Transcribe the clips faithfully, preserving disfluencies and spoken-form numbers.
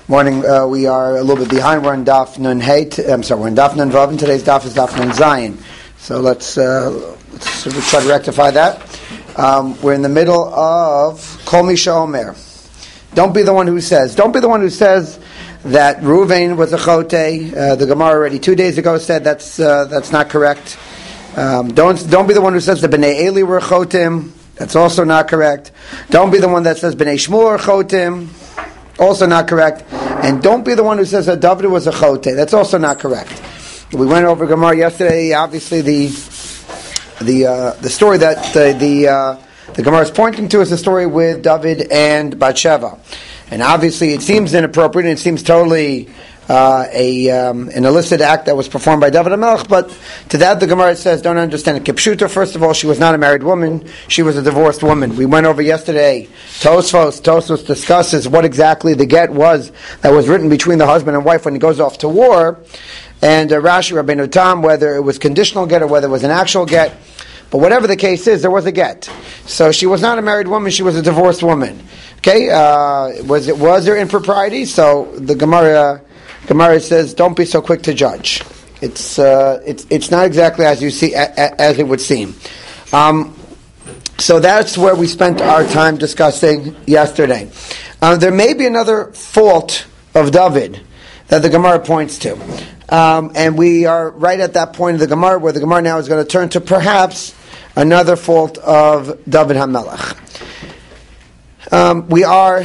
Morning. Uh, we are a little bit behind. We're in Daf Nun Hey. I'm sorry, we're in Daf Nun Vav, and today's Daf is Daf Nun Zayin. So let's, uh, let's try to rectify that. Um, we're in the middle of Kol Misha Omer. Don't be the one who says. Don't be the one who says that Reuven was a chote. Uh, the Gemara already two days ago said that's uh, that's not correct. Um, don't don't be the one who says the Bnei Eli were chotim. That's also not correct. Don't be the one that says Bnei Shmuel are chotim. Also not correct. And don't be the one who says that David was a chote. That's also not correct. We went over Gemara yesterday. Obviously, the the uh, the story that the the, uh, the Gemara is pointing to is the story with David and Bathsheba. And obviously, it seems inappropriate. And it seems totally uh, a um, an illicit act that was performed by David HaMelech. But to that, the Gemara says, don't understand it. Kipshuta, first of all, she was not a married woman. She was a divorced woman. We went over yesterday. Tosfos, Tosfos discusses what exactly the get was that was written between the husband and wife when he goes off to war. And uh, Rashi, Rabbeinu Tam, whether it was conditional get or whether it was an actual get. But whatever the case is, there was a get. So she was not a married woman, she was a divorced woman. Okay, uh, was it was there impropriety? So the Gemara Gemara says, don't be so quick to judge. It's uh, it's it's not exactly as you see a, a, as it would seem. Um, so that's where we spent our time discussing yesterday. Uh, there may be another fault of David that the Gemara points to. Um, and we are right at that point of the Gemara where the Gemara now is going to turn to perhaps another fault of David HaMelech. Um, we are...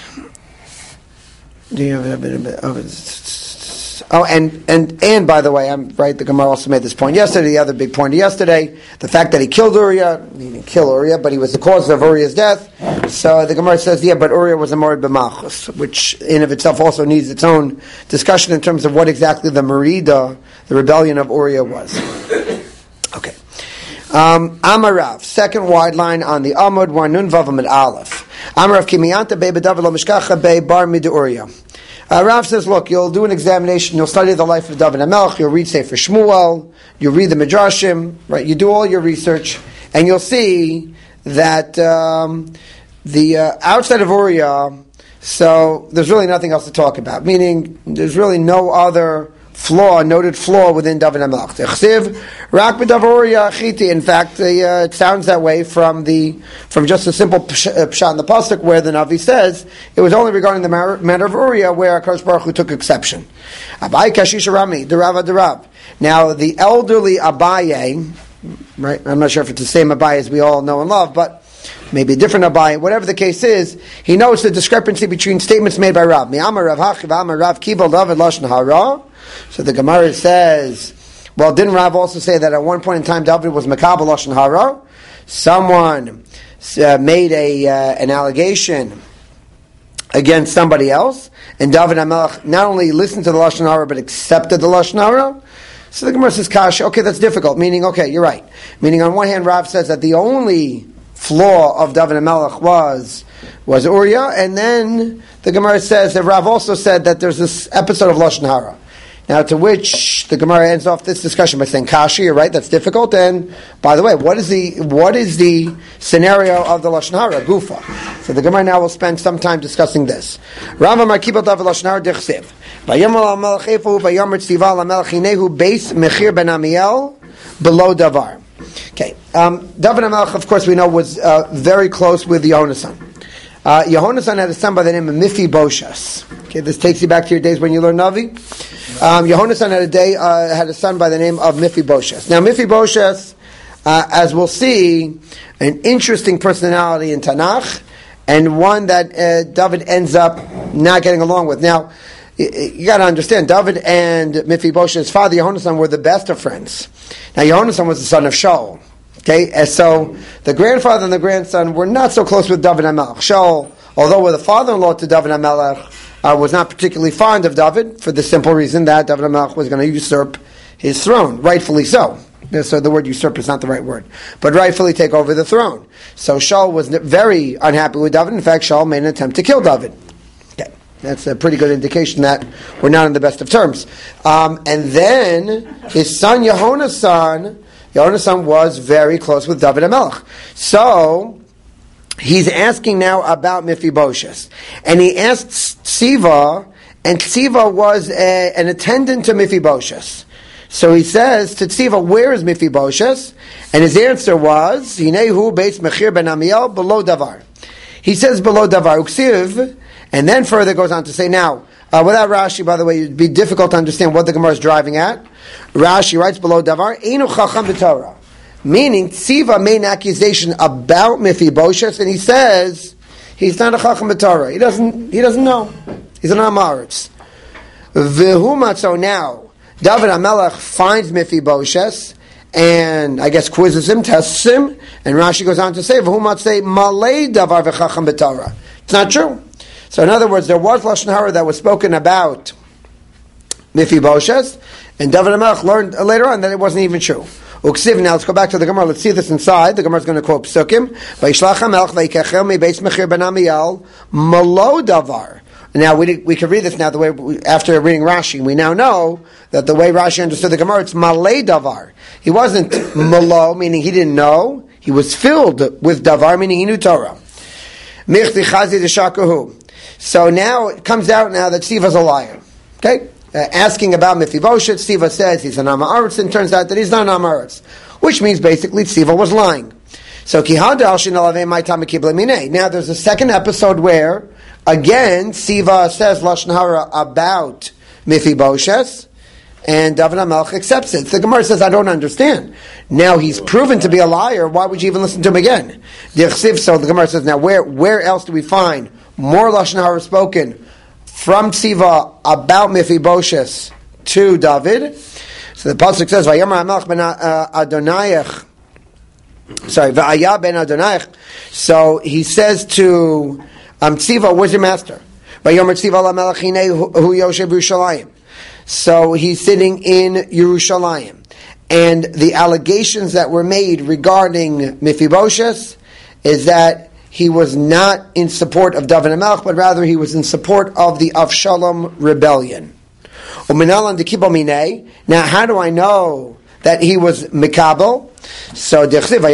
Do you have a bit of... Oh, and, and, and by the way, I'm right, the Gemara also made this point yesterday, the other big point yesterday, the fact that he killed Uriah, he didn't kill Uriah, but he was the cause of Uriah's death. So the Gemara says, yeah, but Uriah was a Morid b'Malchus, which in of itself also needs its own discussion in terms of what exactly the Merida, the rebellion of Uriah was. Okay. Um, Amarav, second wide line on the Amud, war Nun Vav Amud Aleph. Amarav Kimiyanta Be B'David Lo Mishkacha Be Bar Mid Uriah. Uh, Rav says, look, you'll do an examination, you'll study the life of David HaMelech, you'll read Sefer Shmuel, you'll read the Midrashim, right? You do all your research, and you'll see that um, the uh, outside of Uriah, so there's really nothing else to talk about. Meaning, there's really no other flaw, noted flaw within David HaMelech. In fact, the, uh, it sounds that way from the from just a simple pshat in the pasuk where the Navi says it was only regarding the matter of Uriah where HaKadosh Baruch Hu took exception. Abai kashish Rami, Derav Derav. Now the elderly Abaye, right? I'm not sure if it's the same Abaye as we all know and love, but maybe a different Abaye. Whatever the case is, he knows the discrepancy between statements made by Rav. Mi'amar Rav Hachiv Amar Rav Kibel David Lashon Hara. So the Gemara says, well, didn't Rav also say that at one point in time David was Makabel Lashon Hara? Someone uh, made a uh, an allegation against somebody else, and David HaMelech not only listened to the Lashon Hara but accepted the Lashon Hara. So the Gemara says, Kasha, okay, that's difficult. Meaning, okay, you're right. Meaning, on one hand, Rav says that the only flaw of David HaMelech was was Uriah, and then the Gemara says that Rav also said that there's this episode of Lashon Hara. Now, to which the Gemara ends off this discussion by saying, Kashi, you're right, that's difficult. And, by the way, what is the what is the scenario of the Lashon Hara, Gufa? So the Gemara now will spend some time discussing this. Rav Amar Kibel David Lashon Hara Dechsev. Vayomer HaMelech Efu, Vayomer Tziva HaMelech Hinehu Beis Mechir Ben Amiel Below Davar. Okay, um, David HaMelech, of course, we know, was uh, very close with Yehonasan. Uh, Yehonasan had a son by the name of Mephibosheth. Okay, this takes you back to your days when you learned Navi. Um, Yehonasan had a day uh, had a son by the name of Mephibosheth. Now, Mephibosheth, uh, as we'll see, an interesting personality in Tanakh, and one that uh, David ends up not getting along with. Now, you, you got to understand, David and Mephibosheth's father Yehonasan were the best of friends. Now, Yehonasan was the son of Shaul. Okay, and so the grandfather and the grandson were not so close with David HaMelech. Shaul, although was the father-in-law to David HaMelech, uh, was not particularly fond of David for the simple reason that David HaMelech was going to usurp his throne, rightfully so. So the word usurp is not the right word, but rightfully take over the throne. So Shaul was very unhappy with David. In fact, Shaul made an attempt to kill David. Okay, that's a pretty good indication that we're not on the best of terms. Um, and then his son Yehonasan. Yehonasan was very close with David HaMelech. So, he's asking now about Mephibosheth. And he asks Siva and Tziva was a, an attendant to Mephibosheth. So he says to Tziva, where is Mephibosheth? And his answer was, Hinehu Beis Mechir ben Amiel below Davar. He says below Davar Uksiv, and then further goes on to say, now, uh, without Rashi, by the way, it'd be difficult to understand what the Gemara is driving at. Rashi writes below Davar, Einu Chacham b'Torah. Meaning, Tziva made an accusation about Mephibosheth, and he says, he's not a Chacham b'Torah. He doesn't, he doesn't know. He's an Amaretz. V'huma, so now, David HaMelech finds Mephibosheth, and I guess quizzes him, tests him, and Rashi goes on to say, "V'hu matzei malei davar v'chacham b'Torah." It's not true. So, in other words, there was lashon hara that was spoken about Mephibosheth, and David HaMelech learned later on that it wasn't even true. Uksiv. Now let's go back to the Gemara. Let's see this inside. The Gemara is going to quote Pesukim. Vayishlach HaMelech vayikachel mi beis Mechir ben Amiel malo davar. Now we we can read this now the way we, after reading Rashi. We now know that the way Rashi understood the Gemara, it's malei davar. He wasn't malo, meaning he didn't know. He was filled with davar, meaning he knew Torah. Michti chazi d'shakahu. So now it comes out now that Tziva's a liar. Okay, uh, asking about Mephibosheth, Tziva says he's an Amaretz, and turns out that he's not an Amaretz, which means basically Tziva was lying. So kihad al shinalave my tamakibla minei. Now there's a second episode where, again, Tziva says lashon hara about Mephibosheth, and David HaMelech accepts it. The Gemara says, I don't understand. Now he's proven to be a liar. Why would you even listen to him again? So the Gemara says, now where where else do we find more lashon hara spoken from Tziva about Mephibosheth to David? So the pasuk says, "Vayamar HaMelech ben Adonayach." Sorry, Va'aya ben Adonayach. So he says to Um, Tziva, where's your master? So he's sitting in Yerushalayim. And the allegations that were made regarding Mephibosheth is that he was not in support of David HaMelech, but rather he was in support of the Avshalom rebellion. Now, how do I know that he was Mikabel? So,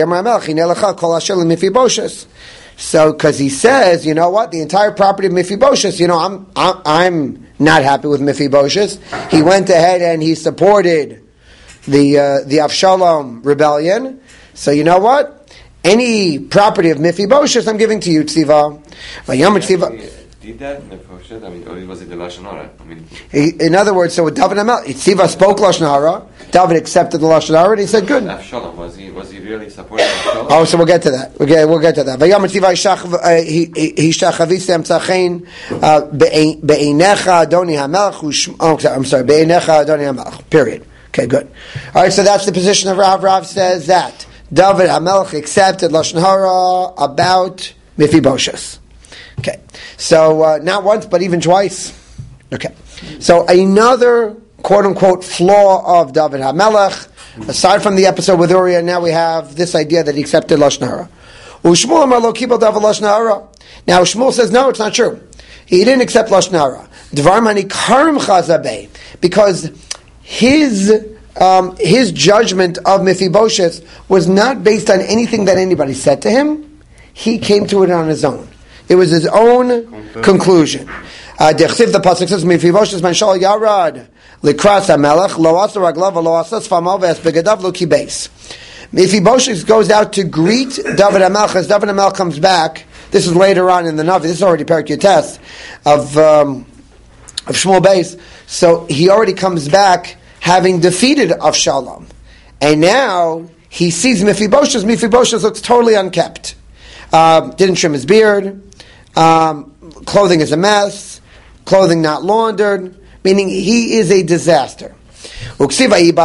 So, because he says, you know what, the entire property of Mephibosheth, you know, I'm, I'm I'm not happy with Mephibosheth. He went ahead and he supported the uh, the Avshalom rebellion. So, you know what, any property of Mephibosheth, I'm giving to you, Tziva. Did that Mephibosheth? I mean, or was it the lashon hara? I mean, he, in other words, so with David HaMelech, Tziva spoke lashon hara. David accepted the lashon hara, and he said, "Good." Avshalom, was he was he really supporting Avshalom? Oh, so we'll get to that. We'll get, we'll get to that. Vayam Tziva hishtachavisi amtzachein be'einecha Adoni HaMelech. Oh, I'm sorry, be'einecha Adoni HaMelech. Period. Okay, good. All right, so that's the position of Rav. Rav says that David HaMelech accepted lashon hara about Mephibosheth. Okay, so uh, not once, but even twice. Okay, so another quote-unquote flaw of David HaMelech, aside from the episode with Uriah, now we have this idea that he accepted lashon hara. Ushmuel amar lo kibel David lashon hara. Now Shmuel says no, it's not true. He didn't accept lashon hara. Dvar mani karim chazabei, because his um, his judgment of Mephibosheth was not based on anything that anybody said to him. He came to it on his own. It was his own conclusion. Uh, the pasuk says, "Mephibosheth man shal yarad likras hamelech lo asa raglav lo asa tzfamav ve'es begadav lo kibeis." Mephibosheth goes out to greet David HaMelech. As David HaMelech comes back, this is later on in the Navi. This is already Perek Yutes of um, of Shmuel Beis. So he already comes back having defeated Avshalom, and now he sees Mephibosheth. Mephibosheth looks totally unkept. Uh, didn't trim his beard. Um, clothing is a mess. Clothing not laundered. Meaning he is a disaster. And so now David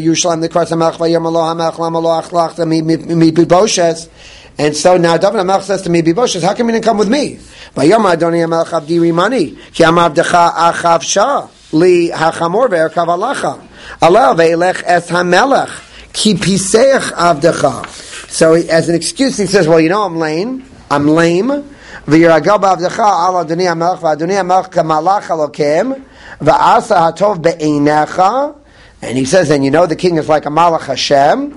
HaMelech says to Mephibosheth, how come you didn't come with me? So he, as an excuse, he says, well, you know, I'm lame. I'm lame. And he says, and you know, the king is like a Malach Hashem.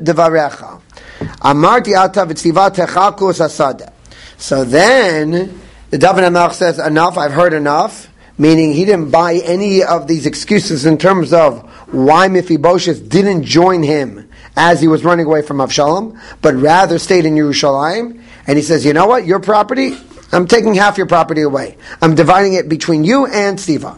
So then the David HaMelech says, enough, I've heard enough, meaning he didn't buy any of these excuses in terms of why Mephibosheth didn't join him as he was running away from Avshalom, but rather stayed in Yerushalayim. And he says, you know what, your property, I'm taking half your property away. I'm dividing it between you and Siva.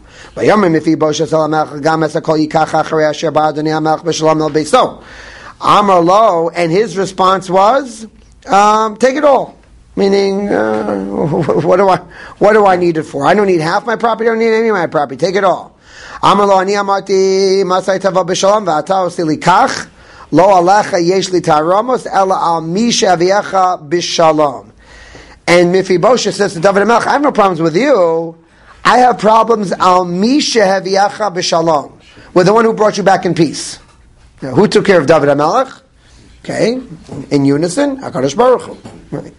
Amar lo, and his response was, um, take it all. Meaning, uh, what do I, what do I need it for? I don't need half my property. I don't need any of my property. Take it all. Amar lo, ani amati masai tava b'shalom v'ata osi li kach lo alecha yesh li ta'aramos ela al mi she'aviecha b'shalom. And Mephibosheth says to David HaMelech, I have no problems with you. I have problems al mi she'aviecha b'shalom, with the one who brought you back in peace. Now, who took care of David HaMelech? Okay, in unison, HaKadosh Baruch Hu. Right.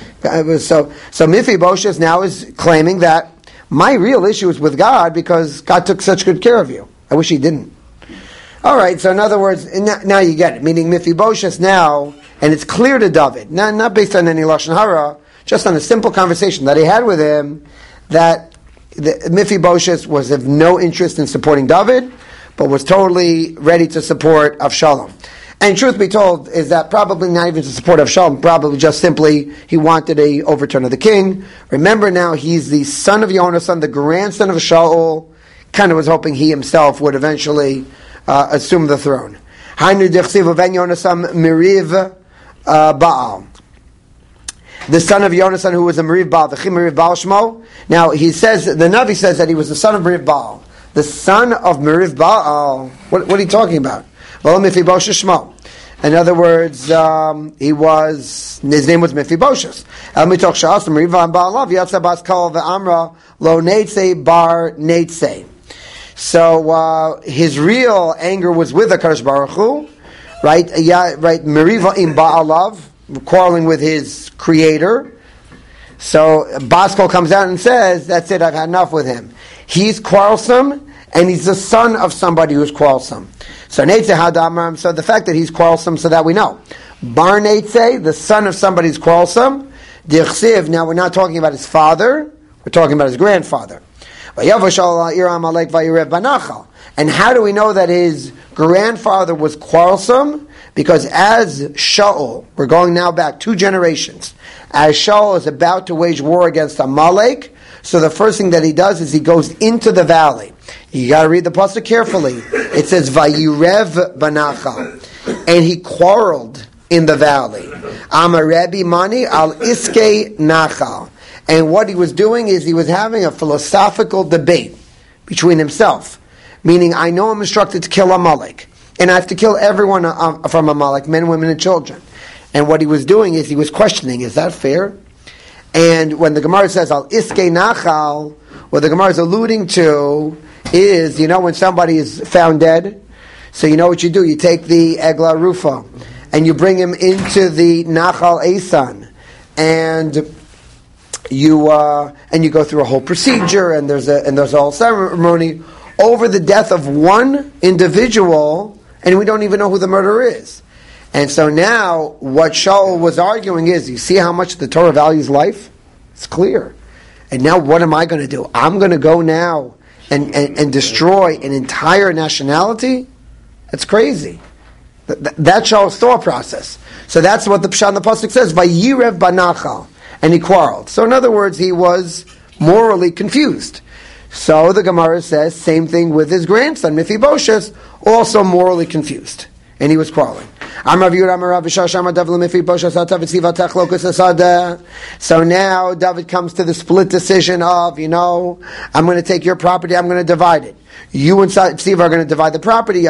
So, so Mephibosheth now is claiming that my real issue is with God because God took such good care of you. I wish He didn't. All right. So in other words, now you get it. Meaning Mephibosheth now, and it's clear to David, not not based on any lashon hara, just on a simple conversation that he had with him, that the, Mephibosheth was of no interest in supporting David, but was totally ready to support Avshalom. And truth be told, is that probably not even to support Avshalom, probably just simply he wanted a overturn of the king. Remember now, he's the son of Yonasan, the grandson of Shaul, kind of was hoping he himself would eventually uh, assume the throne. Hainu dechsiv ben Yonasan miriv Baal. The son of Yonasan, who was a Meriv Baal, the Chim Meriv Baal Shmo. Now, he says, the Navi says that he was the son of Meriv Baal. The son of Meriv Baal, what, what are you talking about? Well, Mephibosheth Shmo. In other words, um, he was, his name was Mephibosheth. El mitoch sha'as Meriv Baalav yatsa bas kol ve'amra lo neitze bar neitze. So, uh, his real anger was with the HaKadosh Baruch Hu, right? Yeah, right, Meriva im Baalav, quarreling with his creator. So Baskol comes out and says, that's it, I've had enough with him. He's quarrelsome, and he's the son of somebody who's quarrelsome. So Neitze Hadamram, so the fact that he's quarrelsome, so that we know. Bar Neitze, the son of somebody who's quarrelsome. Dirchsiv, now we're not talking about his father, we're talking about his grandfather. And how do we know that his grandfather was quarrelsome? Because as Shaul, we're going now back two generations, as Shaul is about to wage war against Amalek, so the first thing that he does is he goes into the valley. You got to read the pasuk carefully. It says, Vayirev banachal, and he quarreled in the valley. Amarebi mani al iske nachal. And what he was doing is he was having a philosophical debate between himself, meaning I know I'm instructed to kill Amalek, and I have to kill everyone from Amalek, men, women, and children. And what he was doing is he was questioning, is that fair? And when the Gemara says, Al iske nachal, what the Gemara is alluding to is, you know, when somebody is found dead, so you know what you do, you take the Egla Rufa, and you bring him into the Nachal Esan, and you uh, and you go through a whole procedure, and there's a and there's a whole ceremony over the death of one individual, and we don't even know who the murderer is. And so now, what Shaul was arguing is, you see how much the Torah values life? It's clear. And now what am I going to do? I'm going to go now and, and, and destroy an entire nationality? That's crazy. That, that's Shaul's thought process. So that's what the Pshat in the Pasuk says, Vayirev banachal. And he quarreled. So in other words, he was morally confused. So the Gemara says, same thing with his grandson, Mephibosheth, also morally confused. And he was quarreling. So now David comes to the split decision of, you know, I'm going to take your property, I'm going to divide it. You and Siva are going to divide the property.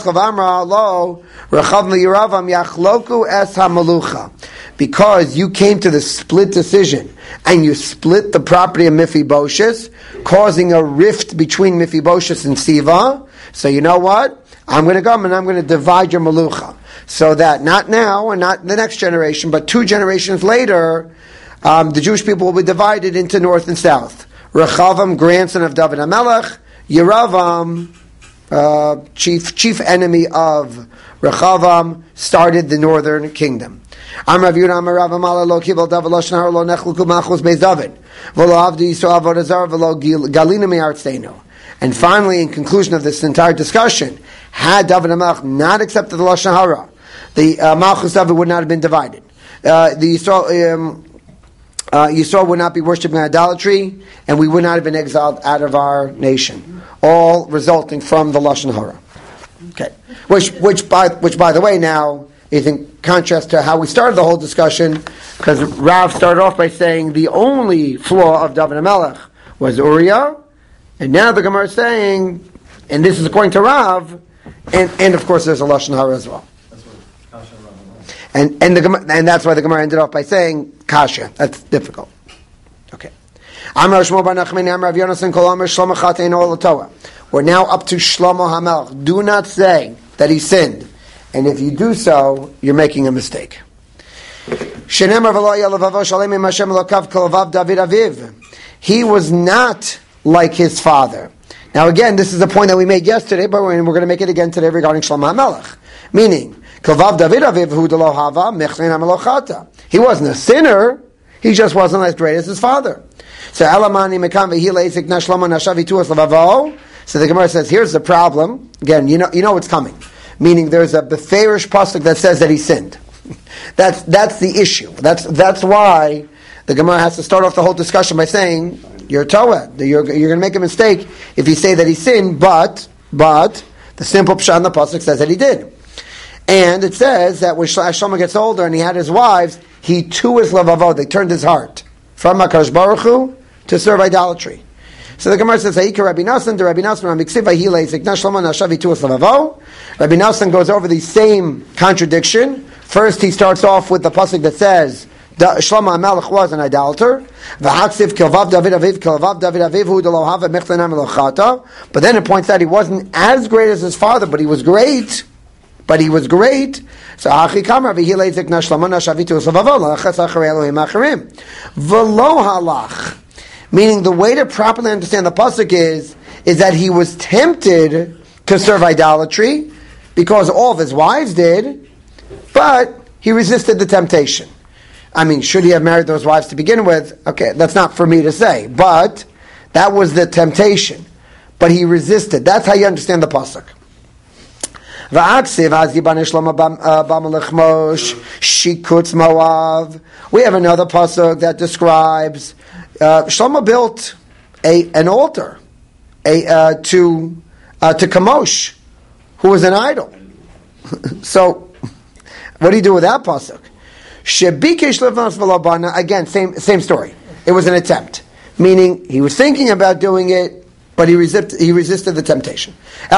Because you came to the split decision and you split the property of Mephibosheth, causing a rift between Mephibosheth and Siva. So you know what? I'm going to come and I'm going to divide your Malucha. So that not now and not the next generation, but two generations later, um, the Jewish people will be divided into north and south. Rechavam, grandson of David HaMelech, Yeravam, uh, chief chief enemy of Rechavam, started the northern kingdom. Am Rav Yehuda Amar Rav Amala lo kibel David lo shnahar lo nechluku machus beis David v'lo avdi Yisrael avodah zarah v'lo galina me'artzeinu. And finally, in conclusion of this entire discussion, had David HaMelech not accepted the lashon hara, the uh, Malchus David would not have been divided. Uh, the Yisrael, um, uh, Yisrael would not be worshipping idolatry, and we would not have been exiled out of our nation. All resulting from the lashon hara. Okay, which, which, by, which, by the way, now is in contrast to how we started the whole discussion, because Rav started off by saying the only flaw of David HaMelech was Uriah, and now the Gemara is saying, and this is according to Rav, and, and of course there's a lashon hara as well. And and the and that's why the Gemara ended off by saying kasha. That's difficult. Okay. We're now up to Shlomo HaMelech. Do not say that he sinned, and if you do so, you're making a mistake. He was not like his father. Now again, this is a point that we made yesterday, but we're going to make it again today regarding Shlomo HaMelech. Meaning, he wasn't a sinner, he just wasn't as great as his father. So so the Gemara says, here's the problem. Again, you know you know what's coming. Meaning there's a beferish pasuk that says that he sinned. That's that's the issue. That's that's why the Gemara has to start off the whole discussion by saying, you're toa, you're, you're going to make a mistake if you say that he sinned, but but the simple pshat in the pasuk says that he did. And it says that when Shlomo gets older and he had his wives, he too is lavavo. They turned his heart from HaKadosh Baruch Hu to serve idolatry. So the Gemara says, "Ha'ika Rabbi Nassan, the Rabbi Nassan, Miksiv Vahilei Zikna Shlomo Nashav Yitu es lavavo." Rabbi Nassan goes over the same contradiction. First, he starts off with the pasuk that says Shlomo HaMelech was an idolater. V'haksiv kilvav David Aviv kilvav David Aviv hu delo hava mechlena melochata. But then it points out he wasn't as great as his father, but he was great. But he was great. So Achi Kamar v'hilei zikna Shlomo Nashav Yitu es lavavo la'achas acharei Elohim acharim v'lo halach. Meaning the way to properly understand the pasuk is is that he was tempted to serve idolatry because all of his wives did, but he resisted the temptation. I mean, should he have married those wives to begin with? Okay, that's not for me to say, but that was the temptation. But he resisted. That's how you understand the pasuk. We have another pasuk that describes uh, Shlomo built a an altar a uh, to uh, to Kamosh, who was an idol. So, what do you do with that pasuk? Again, same same story. It was an attempt, meaning he was thinking about doing it, but he resisted he resisted the temptation.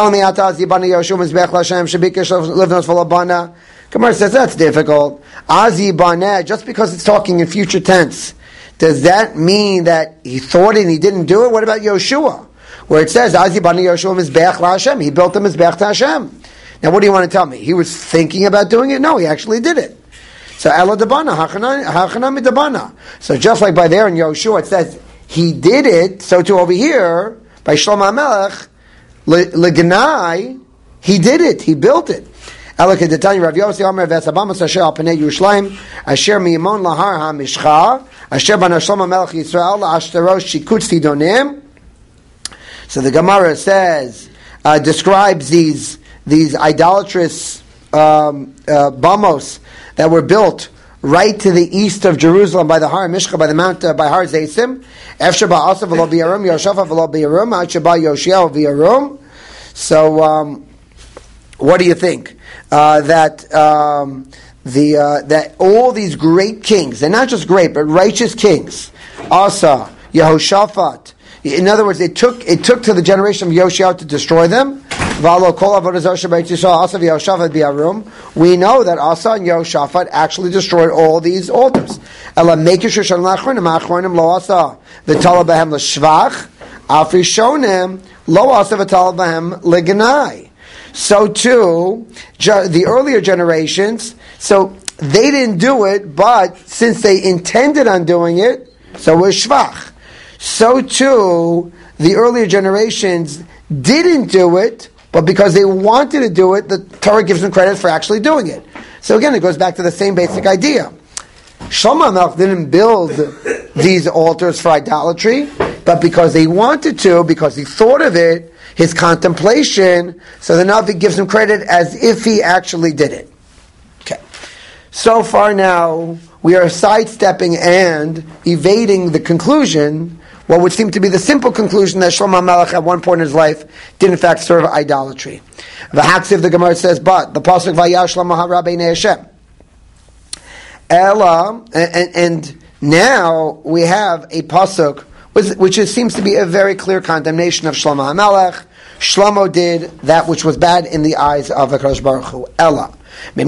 Gemara says that's difficult. Just because it's talking in future tense, does that mean that he thought it and he didn't do it? What about Yoshua, where it says Azi bani Yoshua mizbeach laHashem? He built a mizbeach to Hashem. Now, what do you want to tell me? He was thinking about doing it? No, he actually did it. So Ela Dabana, Hachanami Dabana. So just like by there in Yoshua it says he did it, so too over here by Shlomo HaMelech, Legnai, he did it, he built it. Ela Kedetani Rav Yossi Omer Vesabamas Asher Al Panei Yerushalayim Asher Miyamon Lahar HaMishcha Asher Bana Shlomo HaMelech Yisrael LaAshtarosh Shikutz Tidonim. So the Gemara says, uh, describes these these idolatrous um, uh, bamos that were built right to the east of Jerusalem by the Har Mishcha, by the Mount, uh, by Har Zeisim. Efsheba Asa v'lo bi'arum, Yoshafa v'lo bi'arum, Ad sheba Yoshia v'arum. So, um, what do you think? Uh, that um, the uh, that all these great kings, they're not just great, but righteous kings, Asa, Yehoshaphat. In other words, it took it took to the generation of Yoshia to destroy them. We know that Asa and Yehoshaphat actually destroyed all these altars. So too, the earlier generations, so they didn't do it, but since they intended on doing it, so it was shvach. So too, the earlier generations didn't do it, but because they wanted to do it, the Torah gives them credit for actually doing it. So again, it goes back to the same basic idea. Shlomo HaMelech didn't build these altars for idolatry, but because he wanted to, because he thought of it, his contemplation, so the Navi gives him credit as if he actually did it. Okay. So far now, we are sidestepping and evading the conclusion, what would seem to be the simple conclusion that Shlomo HaMelech at one point in his life did in fact serve idolatry. The Haksiv, the Gemara says, but the pasuk Vayash Shlomo hara b'nei Hashem. Ella, and, and now we have a pasuk which is, seems to be a very clear condemnation of Shlomo HaMelech. Shlomo did that which was bad in the eyes of HaKadosh Baruch Hu. Ella. The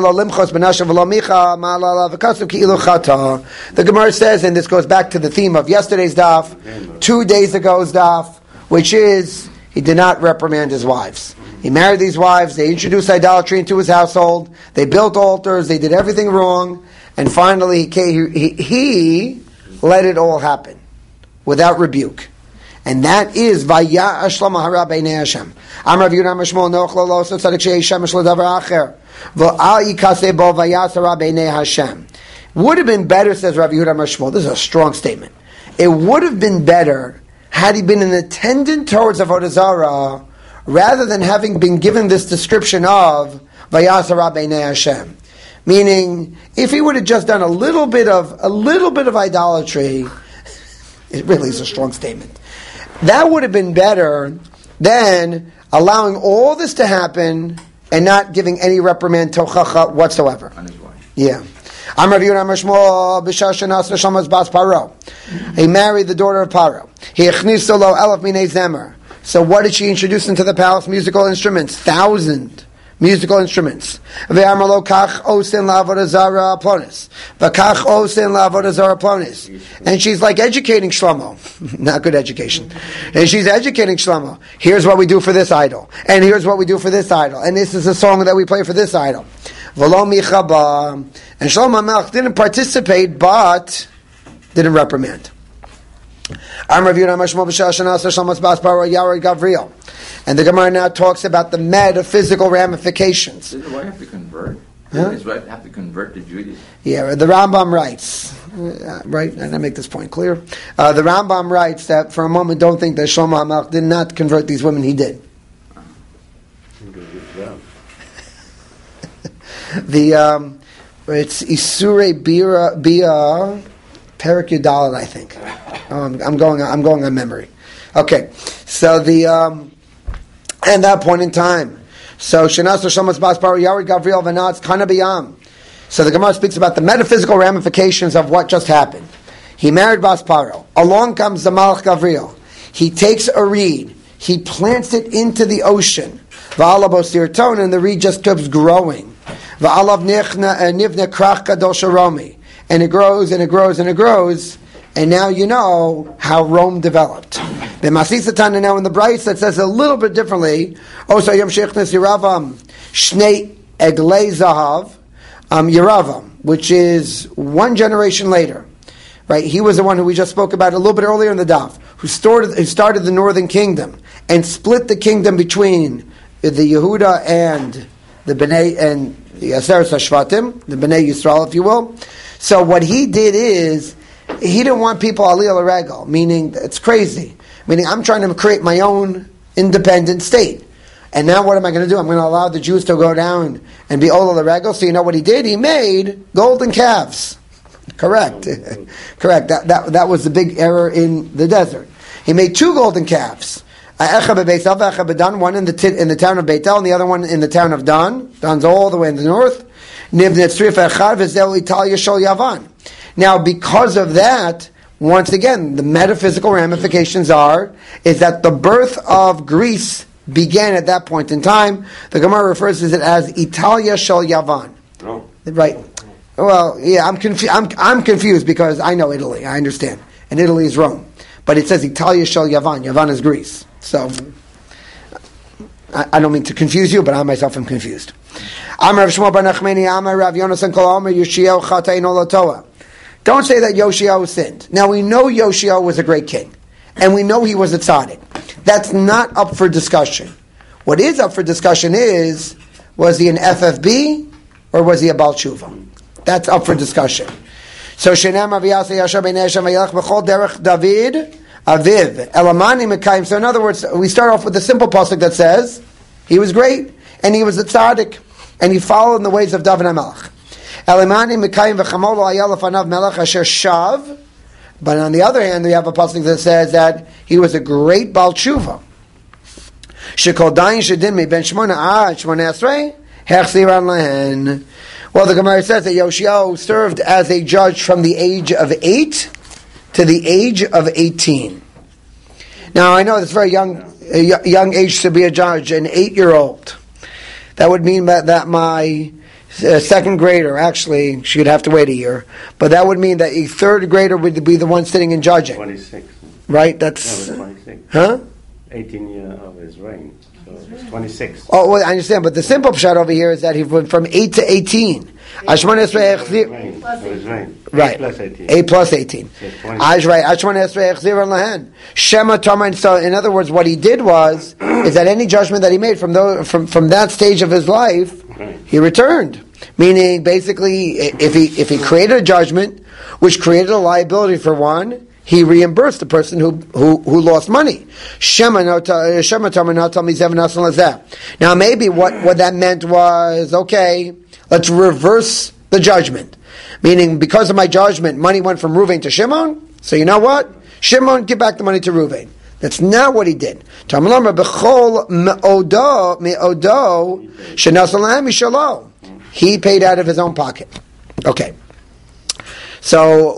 Gemara says, and this goes back to the theme of yesterday's daf, two days ago's daf, which is, he did not reprimand his wives. He married these wives, they introduced idolatry into his household, they built altars, they did everything wrong, and finally he, he, he let it all happen without rebuke. And that is Vaya Shlomo hara b'nei Hashem. Amar Rav Yehuda Mishmol Noach lo lo so tzadik shei shemesh ledavar acher v'al yikaseh bo Vaya hara b'nei Hashem. Would have been better, says Rav Yehuda Mishmol. This is a strong statement. It would have been better had he been an attendant towards Avodah Zarah, rather than having been given this description of Vaya hara b'nei Hashem. Meaning, if he would have just done a little bit of a little bit of idolatry, it really is a strong statement. That would have been better than allowing all this to happen and not giving any reprimand tochacha whatsoever. Yeah. He married the daughter of Paro. So what did she introduce into the palace? Musical instruments. Thousand musical instruments. And she's like educating Shlomo. Not good education. And she's educating Shlomo. Here's what we do for this idol. And here's what we do for this idol. And this is a song that we play for this idol. And Shlomo HaMelech didn't participate, but didn't reprimand. And the Gemara now talks about the metaphysical ramifications. Does the wife have to convert? Huh? Does his wife have to convert to Judaism? Yeah, the Rambam writes, uh, right, and I make this point clear. Uh, the Rambam writes that for a moment don't think that Shlomo HaMelech did not convert these women, he did. the, um, it's Isurei Bia, Bia Perik Yudalit, I think. Oh, I'm, I'm going. I'm going on memory. Okay, so the um, at that point in time, so Shenas Shlomo's Bas Paro Yared Gavriel Venatz Kana B'Yam. So the Gemara speaks about the metaphysical ramifications of what just happened. He married Bas Paro. Along comes the Malach Gavriel. He takes a reed. He plants it into the ocean. V'alav Osir Ton, and the reed just keeps growing. V'alav Nivne Krach Gadol Sharomi, and it grows and it grows and it grows. And now you know how Rome developed. The Masisatana now in the Bryce that says a little bit differently. Osa Yom Shechnes Yeravam Shnei Eglei Zahav um, Yeravam, which is one generation later. Right? He was the one who we just spoke about a little bit earlier in the Daf, who started, who started the northern kingdom and split the kingdom between the Yehuda and the Bnei and the Aseret HaShvatim, the Bnei Yisrael, if you will. So what he did is, he didn't want people aliyah l'regel, meaning it's crazy. Meaning I'm trying to create my own independent state. And now what am I going to do? I'm going to allow the Jews to go down and be ola l'regel. So you know what he did? He made golden calves. Correct. Correct. That, that, that was the big error in the desert. He made two golden calves. One in the, t- in the town of Beitel and the other one in the town of Dan. Dan's all the way in the north. Now, because of that, once again, the metaphysical ramifications are, is that the birth of Greece began at that point in time. The Gemara refers to it as Italia Shel Yavan. Oh. Right. Well, yeah, I'm, confu- I'm, I'm confused because I know Italy, I understand. And Italy is Rome. But it says Italia Shel Yavan. Yavan is Greece. So, I, I don't mean to confuse you, but I myself am confused. Amar Rav Shmuel bar Nachmani, Amar Rav Yonasan Kol Omer Yoshiyahu Chatein Olatoa. Don't say that Yoshiyahu sinned. Now we know Yoshiyahu was a great king. And we know he was a tzaddik. That's not up for discussion. What is up for discussion is, was he an F F B or was he a Baal Tshuva? That's up for discussion. So Shenem Aviyasa Yashar B'nei Hashem Vayelech B'chol Derech David Aviv Elamani Mekayim. So in other words, we start off with the simple pasuk that says he was great and he was a tzaddik and he followed in the ways of David HaMelech. Elamani Mekayim V'chamolo Ayel Lefanav Melech Asher Shav. But on the other hand, we have a pasuk that says that he was a great Baal Tshuva. Shekol Dayin Shedim Mi Ben Shmona Ad Shmona Esrei Hechziran Lehen. Well, the Gemara says that Yoshiyahu served as a judge from the age of eight to the age of eighteen. Now, I know it's very young, a young age to be a judge, an eight-year-old. That would mean that, that my uh, second grader, actually, she would have to wait a year, but that would mean that a third grader would be the one sitting and judging. twenty-six. Right? That's... No, twenty-six. Huh? eighteen years of his reign. So it's twenty-six. Oh, well, I understand, but the simple pshat over here is that he went from eight to eighteen. Ashman Esrei Echzir. Right. Plus eighteen. eight plus eighteen. Aj right. Ashman Esrei Echzir Lahen. Shema Tomer. So, in other words, what he did was is that any judgment that he made from those, from from that stage of his life, Right. he returned. Meaning, basically, if he if he created a judgment which created a liability for one, he reimbursed the person who who, who lost money. Shema no Shema Tomer no tell me zeven nasan lazeh. Now, maybe what what that meant was, okay, let's reverse the judgment. Meaning, because of my judgment, money went from Ruvain to Shimon. So you know what? Shimon, give back the money to Ruvain. That's not what he did. He paid out of his own pocket. Okay. So,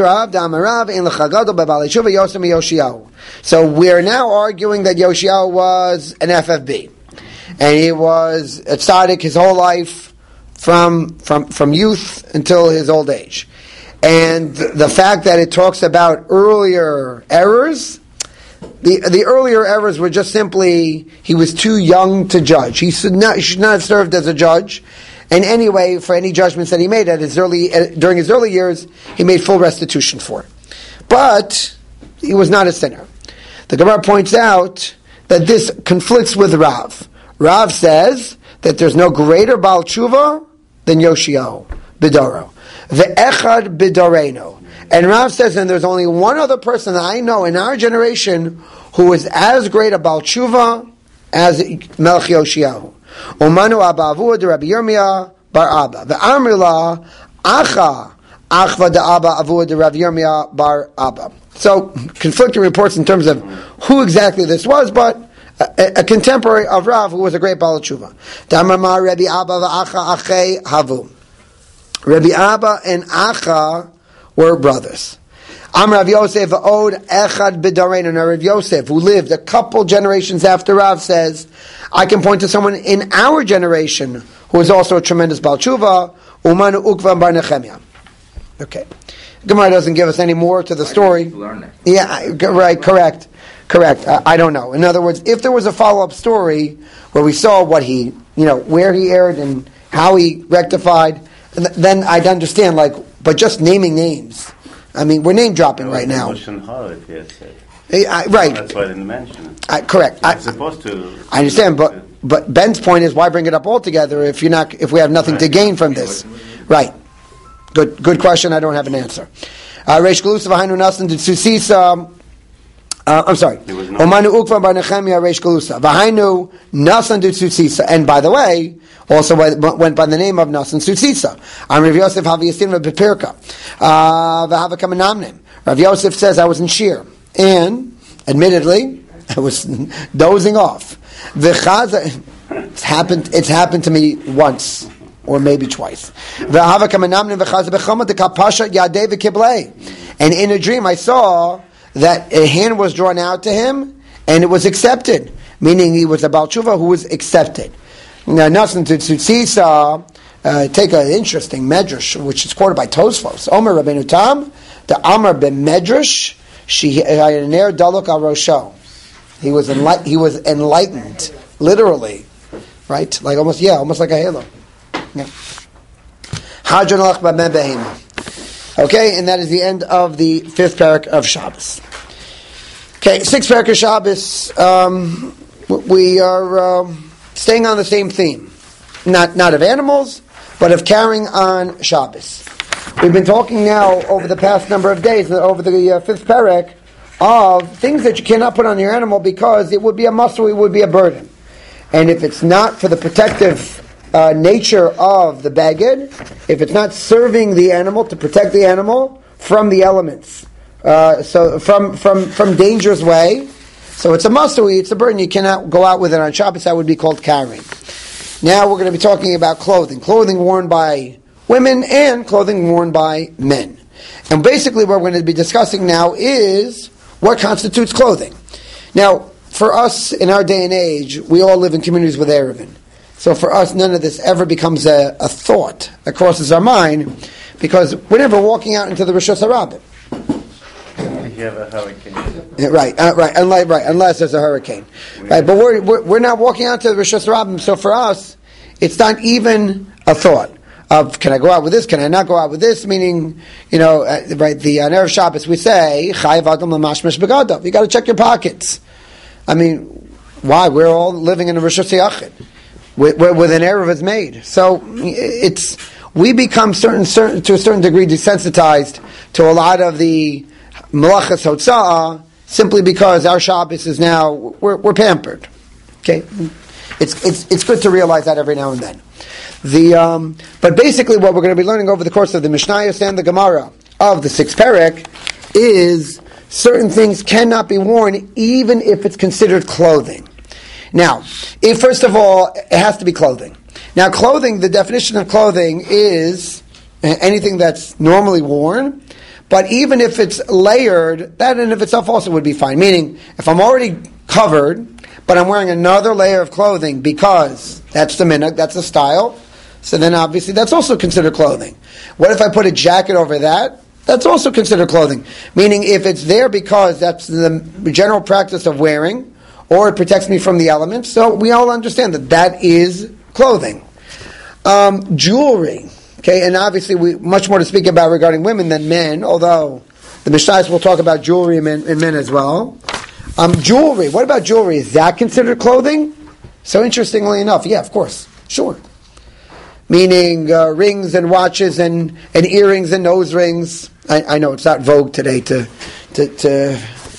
so we are now arguing that Yoshiyahu was an F F B. And he was a tzaddik his whole life, from from from youth until his old age. And the fact that it talks about earlier errors, the the earlier errors were just simply he was too young to judge. He should not, he should not have served as a judge. And anyway, for any judgments that he made at his early uh, during his early years, he made full restitution for. But he was not a sinner. The Gemara points out that this conflicts with Rav. Rav says that there's no greater Baal Tshuva than Yoshiyahu Bidoro. Ve'echad Bidoreno. And Rav says, and there's only one other person that I know in our generation who is as great a Baal Tshuva as Melech Yoshiyahu. Umanu Abba Avuah de Rabbi Yirmiyah bar Abba. Ve'amrila Acha Achva de Abba Avuah de Rabbi Yirmiyah bar Abba. So, conflicting reports in terms of who exactly this was, but a, a contemporary of Rav who was a great Baal Tshuva. Damar Rabbi Abba v'Acha Achei Havu. Rabbi Abba and Acha were brothers. Am Rav Yosef v'od Echad b'Dareinu. Now Rav Yosef, who lived a couple generations after Rav, says, I can point to someone in our generation who is also a tremendous Baal Tshuva, Umanu Ukva bar Nechemia. Okay. Gemara doesn't give us any more to the story. Learn it. Yeah, right, correct. Correct. Uh, I don't know. In other words, if there was a follow-up story where we saw what he, you know, where he erred and how he rectified, then I'd understand, like, but just naming names. I mean, we're name dropping right now. I, I, right. That's why I didn't mention it. I, correct. You're I, supposed to. I understand, but but Ben's point is, why bring it up altogether if you're not, if we have nothing right. to gain from this? Right. Good. Good question. I don't have an answer. Uh, Reish Galusa v'hainu nasan de Tsusisa. Uh, I'm sorry. Omanu ukva bar Nechemia Reish Galusa v'hainu nasan de Tsusisa. And by the way, also went by the name of Nasan Tsusisa. I'm Rav Yosef Haviyasin v'Bepirka. V'hava kamenamnim. Rav Yosef says I was in Shir, and admittedly I was dozing off. V'chaza. It's happened. It's happened to me once. Or maybe twice. And in a dream I saw that a hand was drawn out to him and it was accepted. Meaning he was a Baal Tshuva who was accepted. Now, Nasan to Tzutzisa, uh, take an interesting medrash, which is quoted by Tosfos. Omer Rabbeinu Tam, the Amar ben Medrash, she had an air daluk al rosho. He was enlightened, he was enlightened, literally. Right? Like almost, yeah, almost like a halo. Yeah. Okay, and that is the end of the fifth parak of Shabbos. Okay, sixth parak of Shabbos. Um, we are um, staying on the same theme, not not of animals, but of carrying on Shabbos. We've been talking now over the past number of days, over the uh, fifth perek, of things that you cannot put on your animal because it would be a muscle, it would be a burden. And if it's not for the protective uh, nature of the beged, if it's not serving the animal to protect the animal from the elements, uh, so from from from danger's way, so it's a muscle, it's a burden, you cannot go out with it on Shabbos, that would be called carrying. Now we're going to be talking about clothing. Clothing worn by women and clothing worn by men. And basically what we're going to be discussing now is what constitutes clothing. Now, for us in our day and age, we all live in communities with Erevin. So for us, none of this ever becomes a, a thought that crosses our mind because we're never walking out into the Rosh Hashanah. You have a hurricane. Yeah, right, uh, right, unless, right, unless there's a hurricane. Right, but we're, we're, we're not walking out to the Rosh Hashanah, so for us, it's not even a thought of, can I go out with this, can I not go out with this, meaning, you know, uh, right, the on Erev Shabbos we say, Chayav Adam L'mashmesh Begadav, you got to check your pockets. I mean, why? We're all living in a Rosh Hashanah, with, with an Erev is made. So, it's, we become certain, certain, to a certain degree desensitized to a lot of the Malachas Hotza'ah, simply because our Shabbos is now, we're, we're pampered. Okay? It's, it's, it's good to realize that every now and then. The, um, but basically what we're going to be learning over the course of the Mishnayos and the Gemara of the sixth perek is certain things cannot be worn even if it's considered clothing. Now, if first of all, it has to be clothing. Now clothing, the definition of clothing is anything that's normally worn, but even if it's layered, that in of itself also would be fine. Meaning, if I'm already covered, but I'm wearing another layer of clothing because that's the minhag, that's the style, so then obviously that's also considered clothing. What if I put a jacket over that? That's also considered clothing. Meaning if it's there because that's the general practice of wearing, or it protects me from the elements, so we all understand that that is clothing. Um, jewelry. Okay, and obviously we much more to speak about regarding women than men, although the Mishnayos will talk about jewelry in men, in men as well. Um, jewelry, what about jewelry? Is that considered clothing? So interestingly enough, yeah, of course, sure. Meaning uh, rings and watches and, and earrings and nose rings. I, I know it's not vogue today to... to, to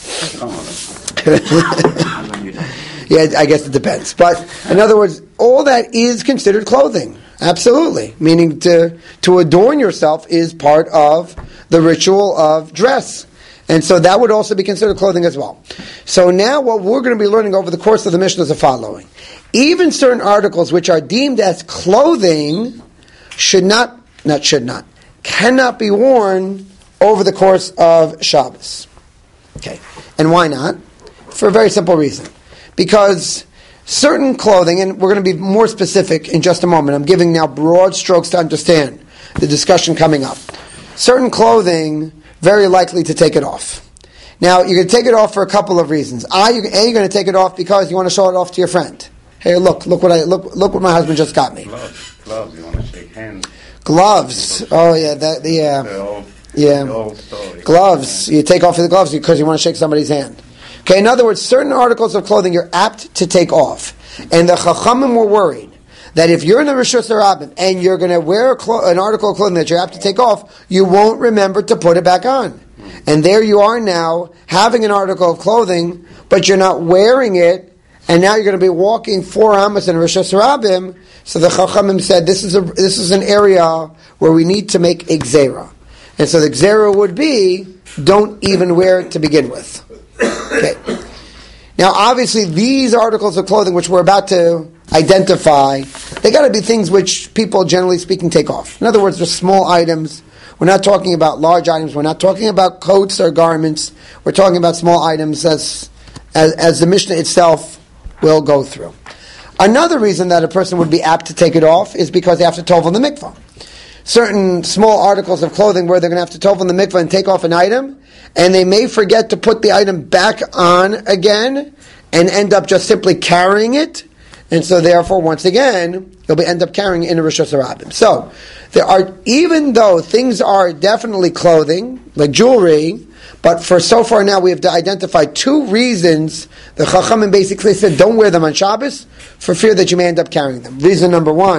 yeah, I guess it depends. But in other words, all that is considered clothing. Absolutely. Meaning to to adorn yourself is part of the ritual of dress. And so that would also be considered clothing as well. So now what we're going to be learning over the course of the Mishnah is the following. Even certain articles which are deemed as clothing should not, not should not, cannot be worn over the course of Shabbos. Okay. And why not? For a very simple reason. Because certain clothing, and we're going to be more specific in just a moment. I'm giving now broad strokes to understand the discussion coming up. Certain clothing, very likely to take it off. Now, you're going to take it off for a couple of reasons. A, you're, a, you're going to take it off because you want to show it off to your friend. Hey, look, look what I look, look what my husband just got me. Gloves, gloves. You want to shake hands. Gloves. Oh yeah, that yeah, The old, yeah. the old story. Gloves. You take off the gloves because you want to shake somebody's hand. Okay, in other words, certain articles of clothing you're apt to take off. And the Chachamim were worried that if you're in the Rosh Hashanah and you're going to wear a clo- an article of clothing that you're apt to take off, you won't remember to put it back on. And there you are now, having an article of clothing, but you're not wearing it, and now you're going to be walking four Amos in Rosh Hashanah. So the Chachamim said, this is a this is an area where we need to make a gzera. And so the gzera would be, don't even wear it to begin with. Okay. Now, obviously, these articles of clothing which we're about to identify, they got to be things which people, generally speaking, take off. In other words, they're small items. We're not talking about large items. We're not talking about coats or garments. We're talking about small items as, as, as the Mishnah itself will go through. Another reason that a person would be apt to take it off is because they have to tov on the mikvah. Certain small articles of clothing where they're going to have to tov on the mikvah and take off an item, and they may forget to put the item back on again and end up just simply carrying it. And so therefore, once again, you'll be end up carrying it in a Rosh Hashanah. So, there are, even though things are definitely clothing, like jewelry, but for so far now we have to identify two reasons the Chachamim basically said don't wear them on Shabbos for fear that you may end up carrying them. Reason number one,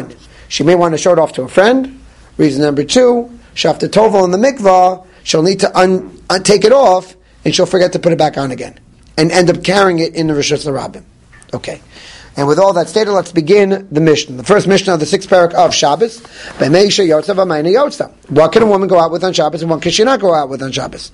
She may want to show it off to a friend. Reason number two, Shafta Tovel in the mikvah, she'll need to un, un, take it off, and she'll forget to put it back on again, and end up carrying it in the Rishus L'Rabim. Okay. And with all that stated, let's begin the Mishnah. The first Mishnah of the sixth parak of Shabbos. What can a woman go out with on Shabbos, and what can she not go out with on Shabbos?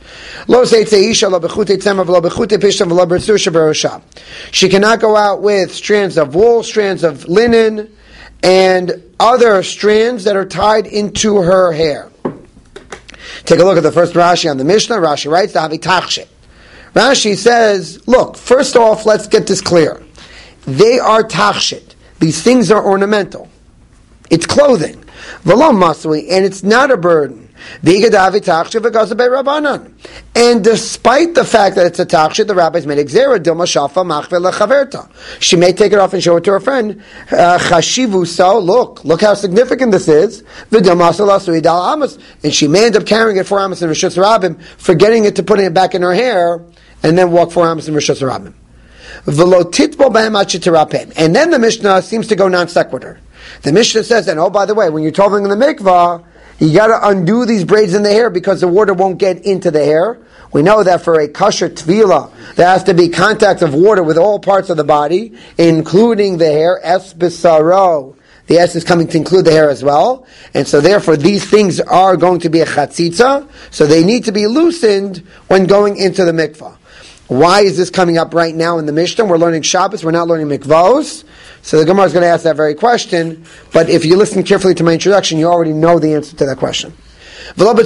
She cannot go out with strands of wool, strands of linen, and other strands that are tied into her hair. Take a look at the first Rashi on the Mishnah. Rashi writes, Rashi says, look, first off, let's get this clear. They are tachshit. These things are ornamental. It's clothing. V'lo masui, and it's not a burden. And despite the fact that it's a tachshit, the rabbis made exera dilma shafa machve lechaverta. She may take it off and show it to her friend. Chashivu so, look, look how significant this is. And she may end up carrying it for Amos and Rishus Rabbim, forgetting it to putting it back in her hair, and then walk for Amos and Rishus Rabbim. And then the Mishnah seems to go non sequitur. The Mishnah says, and oh, by the way, when you're toving in the mikvah, you got to undo these braids in the hair because the water won't get into the hair. We know that for a kosher tvila, there has to be contact of water with all parts of the body, including the hair. Es bisaro. The S is coming to include the hair as well. And so therefore these things are going to be a chatzitza, so they need to be loosened when going into the mikvah. Why is this coming up right now in the Mishnah? We're learning Shabbos, we're not learning mikvahs. So the Gemara is going to ask that very question, but if you listen carefully to my introduction, you already know the answer to that question. You can't wear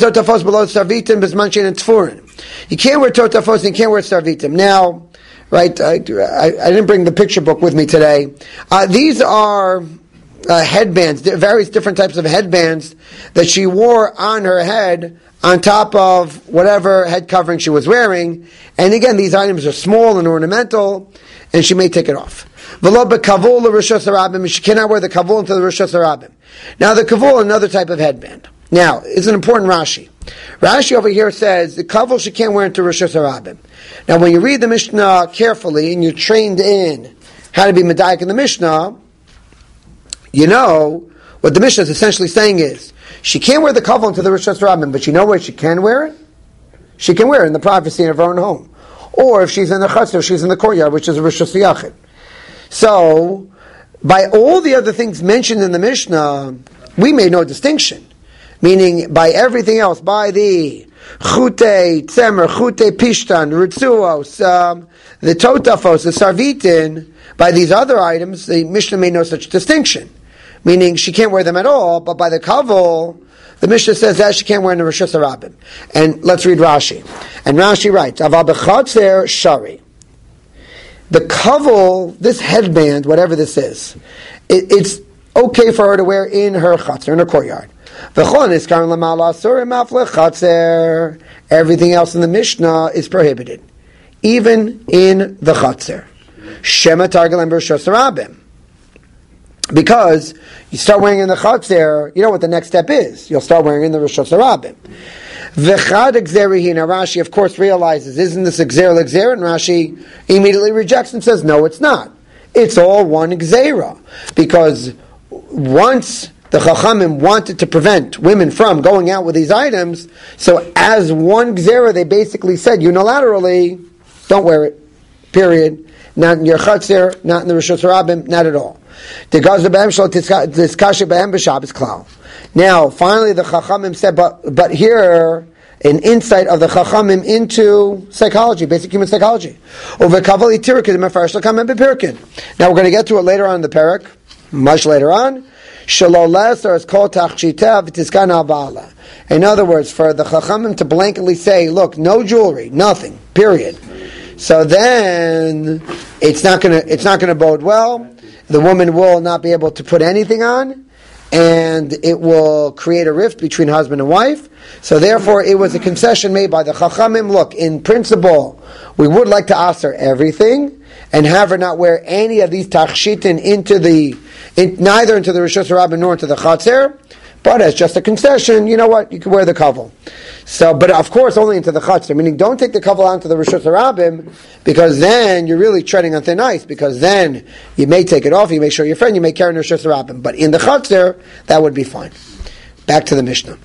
totafos and you can't wear sarvitim. Now, right, I, I, I didn't bring the picture book with me today. Uh, these are uh, headbands, various different types of headbands that she wore on her head on top of whatever head covering she was wearing. And again, these items are small and ornamental, and she may take it off. She cannot wear the kavul into the Rishus Harabim. Now the kavul, another type of headband. Now, it's an important Rashi. Rashi over here says the kavul she can't wear into Rishus Harabim. Now when you read the Mishnah carefully, and you're trained in how to be medayik in the Mishnah, you know what the Mishnah is essentially saying is, she can't wear the kavul into the Rishus Harabim, but you know where she can wear it? She can wear it in the privacy of her own home. Or if she's in the chutzner, she's in the courtyard, which is a Rishus Yachid. So, by all the other things mentioned in the Mishnah, we made no distinction. Meaning, by everything else, by the chute, tzemer, chute, pishtan, ritzuos, um, the totafos, the sarvitin, by these other items, the Mishnah made no such distinction. Meaning, she can't wear them at all, but by the kavul, the Mishnah says that she can't wear in the Rishus Harabim. And let's read Rashi. And Rashi writes, Aval b'chatzer shari. The kavul, this headband, whatever this is, it, it's okay for her to wear in her chatzar, in her courtyard. Everything else in the Mishnah is prohibited, even in the chatzar. Shema targelem b'Rishus Harabim. Because you start wearing in the chatzar, you know what the next step is. You'll start wearing in the Rishus Harabim. V'chad exerihi. Now Rashi, of course, realizes, isn't this exer l'exer? And Rashi immediately rejects and says, no, it's not. It's all one exera. Because once the Chachamim wanted to prevent women from going out with these items, so as one exera, they basically said unilaterally, don't wear it. Period. Not in your chatzar, not in the Rishus Harabim, not at all. Now, finally, the Chachamim said, but, but here, an insight of the Chachamim into psychology, basic human psychology. Now, we're going to get to it later on in the parak, much later on. In other words, for the Chachamim to blanketly say, look, no jewelry, nothing, period. So then, it's not going to, it's not going to bode well. The woman will not be able to put anything on, and it will create a rift between husband and wife. So therefore, it was a concession made by the Chachamim. Look, in principle, we would like to ask her everything, and have her not wear any of these tachshitin into the, in, neither into the Rishus Harabim nor into the chatzar. But as just a concession, you know what? You can wear the kavel. So, but of course, only into the chatzar. Meaning, don't take the kavel out to the Rishus Harabim, because then you're really treading on thin ice. Because then you may take it off, you may show your friend, you may carry in Rishus Harabim. But in the chatzar, that would be fine. Back to the Mishnah.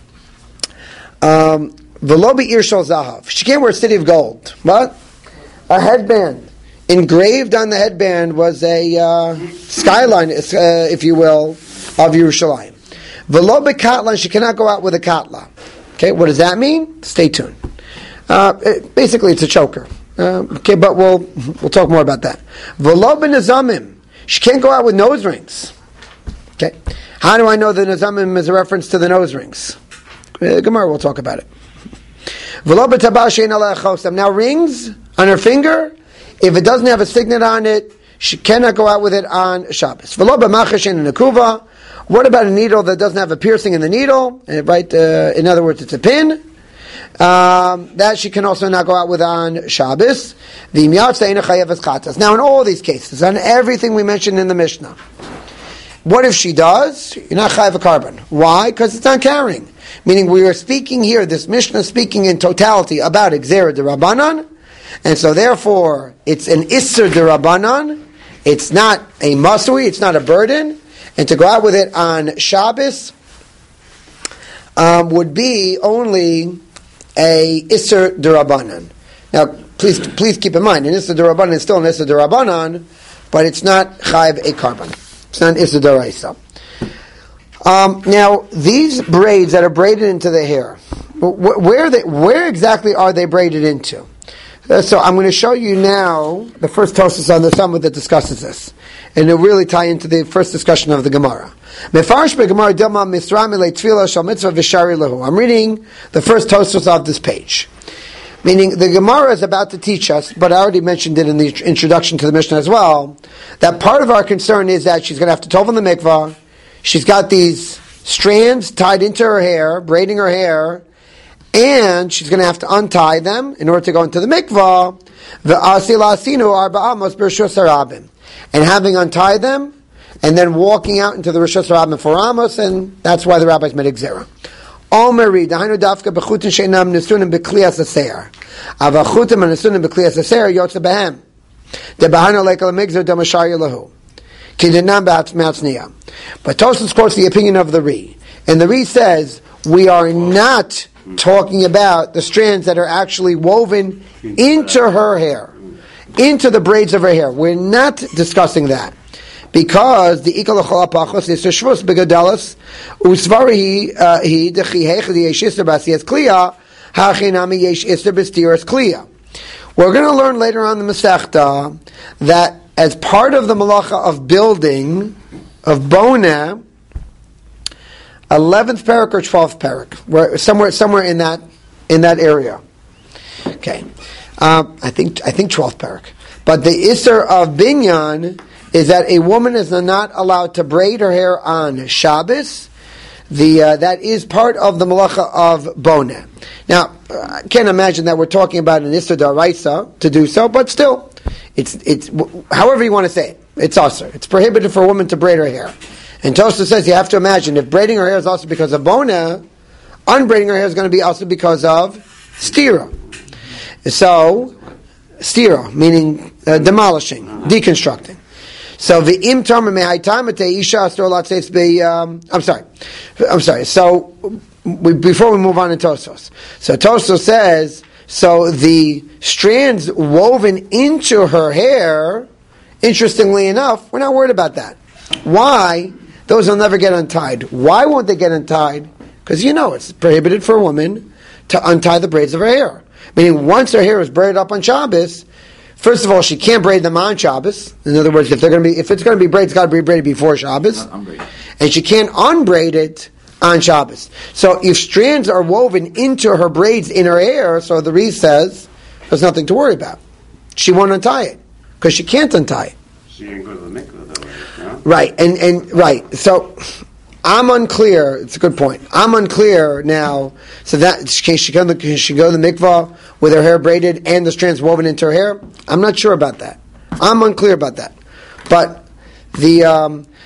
Um, V'lo be'ir shel zahav. She can't wear a city of gold. What? A headband. Engraved on the headband was a uh, skyline, uh, if you will, of Yerushalayim. V'lo be'katlan. She cannot go out with a katla. Okay, what does that mean? Stay tuned. Uh, it, basically, it's a choker. Uh, okay, but we'll we'll talk more about that. V'lo b'nezamim. She can't go out with nose rings. Okay, how do I know that nezamim is a reference to the nose rings? Uh, Gemara, we'll talk about it. V'lo b'tabal she'ein aleh chosam. Now, rings on her finger, if it doesn't have a signet on it, she cannot go out with it on Shabbos. V'lo b'machar she'ein nekuva. What about a needle that doesn't have a piercing in the needle? Right? Uh, in other words, it's a pin. Um, that she can also not go out with on Shabbos. Now, in all these cases, on everything we mentioned in the Mishnah, what if she does? You're not chayav a carbon. Why? Because it's not carrying. Meaning, we are speaking here, this Mishnah is speaking in totality about Gzera D'Rabbanan, and so therefore, it's an Isser D'Rabbanan. It's not a masui, it's not a burden. And to go out with it on Shabbos um, would be only a Isser D'Rabbanan. Now, please please keep in mind, an Isser D'Rabbanan is still an Isser D'Rabbanan, but it's not Chayiv a carbon. It's not an Isser D'Oraisa. Um, now, these braids that are braided into the hair, where they, where exactly are they braided into? Uh, so I'm going to show you now the first Tosfos on the Summit that discusses this. And it'll really tie into the first discussion of the Gemara. I'm reading the first Tosfos of this page. Meaning, the Gemara is about to teach us, but I already mentioned it in the introduction to the Mishnah as well, that part of our concern is that she's going to have to tov in the mikvah. She's got these strands tied into her hair, braiding her hair, and she's going to have to untie them in order to go into the mikvah. And having untied them, and then walking out into the Rishus Harabim for Amos, and that's why the rabbis made Gzera. Omeri, dahainu dafka bechutin sheinam nesunim beklias aser. Avachutim nesunim beklias aser yotze behem. Debahanu lekal migzer damashar yelahu. Kidinam b'atzmatzniya. But Tosfos quotes the opinion of the Ri, and the Ri says we are not talking about the strands that are actually woven into her hair, into the braids of her hair. We're not discussing that. Because the ikal l'chol hapachos is shvus begedalas usvari he dechi hechad yesh ister b'asiyas kliya hachinami yesh ister b'stiras kliya. We're going to learn later on in the Masechta that as part of the malacha of building of bona, eleventh parak or twelfth parak, where somewhere somewhere in that in that area. Okay, uh, I think I think twelfth parak. But the iser of binyan is that a woman is not allowed to braid her hair on Shabbos. The uh, that is part of the malacha of bona. Now, I can't imagine that we're talking about an iser d'oraisa to do so, but still, it's it's however you want to say it. It's also it's prohibited for a woman to braid her hair. And Tosfos says you have to imagine if braiding her hair is also because of bona, unbraiding her hair is going to be also because of stira. So, stira meaning uh, demolishing, deconstructing. So the im tarma mehaitamate isha astor be. I'm sorry, I'm sorry. So we, before we move on to Tosfos, so Tosfos says so the strands woven into her hair. Interestingly enough, we're not worried about that. Why? Those will never get untied. Why won't they get untied? Because you know it's prohibited for a woman to untie the braids of her hair. Meaning, once her hair is braided up on Shabbos. First of all, she can't braid them on Shabbos. In other words, if they're going to be, if it's going to be braided, it's got to be braided before Shabbos. And she can't unbraid it on Shabbos. So if strands are woven into her braids in her hair, so the Ri says, there's nothing to worry about. She won't untie it because she can't untie it. She didn't go to the mikvah though, no? Right, and and right. So I'm unclear. It's a good point. I'm unclear now. So that can she go? Can she go to the mikvah with her hair braided and the strands woven into her hair? I'm not sure about that. I'm unclear about that. But the um,